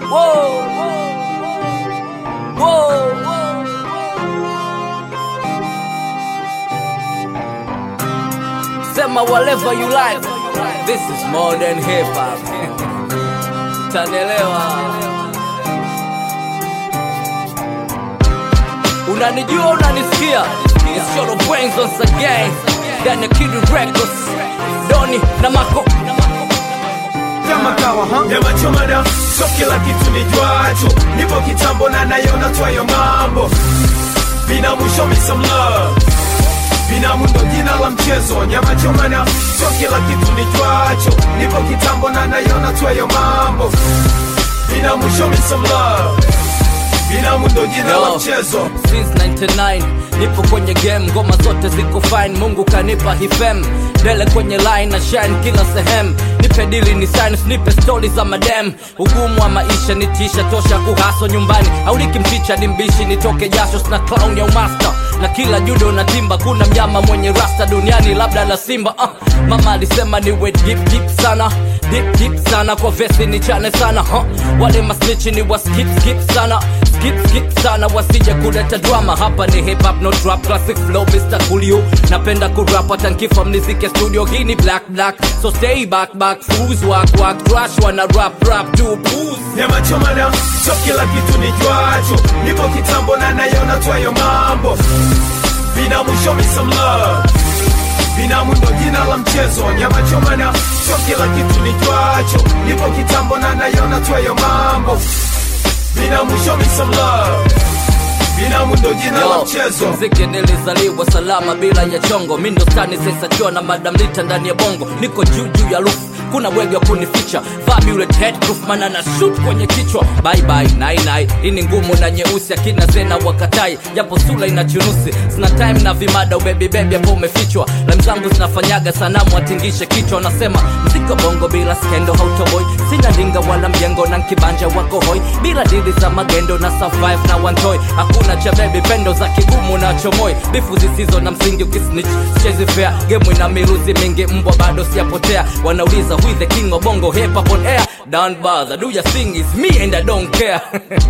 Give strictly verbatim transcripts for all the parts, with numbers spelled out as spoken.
Whoa, whoa, sema whatever you like. This is more than hip hop. Tanelewa. Unanijua unanisikia. It's your brains once again. Then the Kid Records. Doni na Mako. Kama kawa ha Nyama choma na so kila kitu ni juacho. Nipo kitambo na nayona tuayo mambo. Binamu show me some love. Binamu ndo jina la mchezo. Nyama choma na so kila kitu ni juacho. Nipo kitambo na nayona tuayo mambo. Binamu show me some love. Binamu ndo jina la mchezo. Since ninety-nine nipo kwenye game, ngoma zote ziko fine. Mungu kanipa hifem, dele kwenye line na shine kila sehem. Nipe dili ni science, nipe stories za madem. Ugumu wa maisha nitisha, tosha kuhaso nyumbani. Auliki mchicha ni mbishi, nitoke jasho sina clown ya umaster. Na kila judo na timba, kuna mnyama mwenye rasta duniani labda la simba. uh. Mama alisema niwe deep deep sana, deep deep sana. Kwa vesi ni chane sana huh? Wale masnichi ni wa skip skip sana, skip skip sana. Wasije kuleta drama, hapa ni hip hop no trap. Classic flow mister Coolio, napenda kurap hata nkifa mnizike studio. Hii ni black black, so stay back back. Fools walk walk, trash wana rap rap do booze. Nyama choma na so kila kitu ni juacho. Nipo kitambo na nayona tuayo mambo. Binamu show me some love. Binamu ndo jina la mchezo. Nyama choma na so kila kitu ni juacho. Nipo kitambo na nayona tuayo mambo. Binamu show me some love. Binamu ndo jina la mchezo. Mziki nilizaliwa salama bila ya chongo. Mindo stani sesa chua na madam lita ndani ya bongo. Niko juu juu ya roof, kuna wege wa kunificha. Fabulous headproof mana na shoot kwenye kichwa. Bye bye, nai nai. Ini ngumu na nyeusi akina zena wakatai. Japo sula inachunusi, sina time na vimada ubebi bebi hapo umefichwa. Lam zangu zinafanyaga sanamu atingishe kichwa. Nasema mziko bongo bila skendo hautoboy. Sina dinga wala mjengo na nkibanja wako hoi. Bila dili za magendo na survive na one toy. Hakuna cha baby pendo za kigumu na chomoi. Bifu zisizo na msingi ukisnitch chezi fair. Game ina miruzi mingi mbwa bado siapotea. Wanauliza who is the king of bongo hip hop on air. Don't bother, do your thing, it's me and I don't care.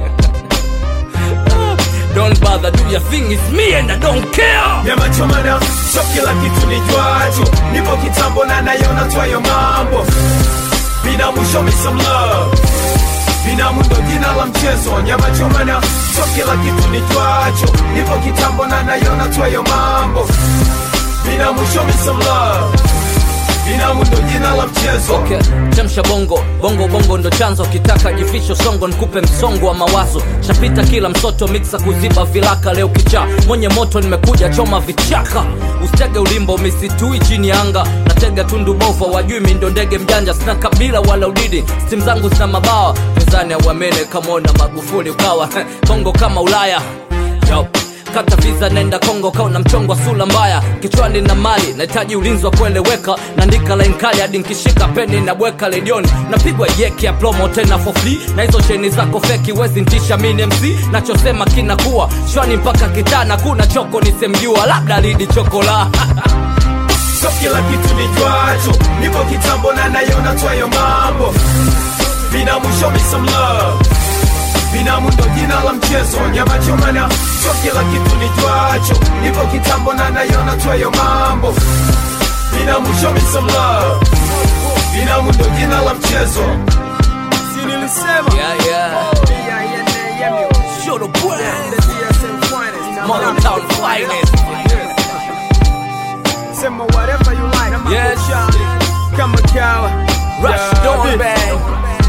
Don't bother, do your thing, it's me and I don't care. Nyama choma na so kila kitu ni juacho. Nipo kitambo na nayona tuayo mambo. Binamu show me some love. Binamu ndo jina la mchezo. Nyama choma na so kila kitu ni juacho. Nipo kitambo na nayona tuayo mambo. Binamu show me some love. Binamu ndo jina la mchezo. Okay, chemsha bongo, bongo bongo ndo chanzo. Kitaka jifisho songo nikupe msongo wa mawazo. Shapita kila msoto mixa kuziba vilaka. Leo kicha, mwenye moto nimekuja choma vichaka. Usitege ulimbo misitui chini anga. Natega tundu bofa wajui mindo ndege mjanja. Sina kabila wala udidi, steam zangu zina mabawa. Tanzania wamene kamona Magufuli ukawa bongo kama Ulaya. Yo, kata visa nenda Kongo kauna mchongo sula mbaya. Kichwani na mali, nahitaji ulinzi wa kueleweka. Naandika line kali hadi nikishika peni na bweka ledioni. Napigwa yeki ya promo tena for free. Na hizo cheni zako feki wezi ntisha mini M C. Nachosema kinakuwa shwani mpaka kitana. Kuna choko nisemjua labda lidi chokola. So kila kitu ni juacho. Nipo kitambo na nayona tuayo mambo. Binamu show me some love. Binamu ndo jina la mchezo. Nyama choma na so kila kitu ni juacho. Nipo kitambo na nayona tuayo mambo. Binamu show me some love. Binamu ndo jina la mchezo. Si nilisema Yeah yeah, show the brand. Modern town finest. Sema whatever you like. Yes, Kama kawa Rush Dawn Band.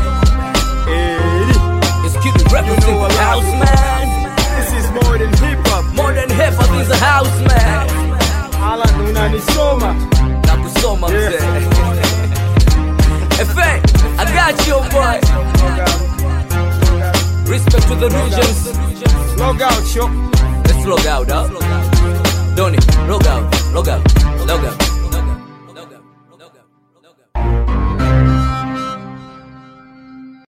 It's Kid Records in the house, man. This is more than hip hop. More than hip hop is a house, man. Ala unanisoma. Nakusoma mzee. F A, I got you, boy. Respect to the regions. Log out, yo. Let's log out, huh? Donnie, log out, log out, log out.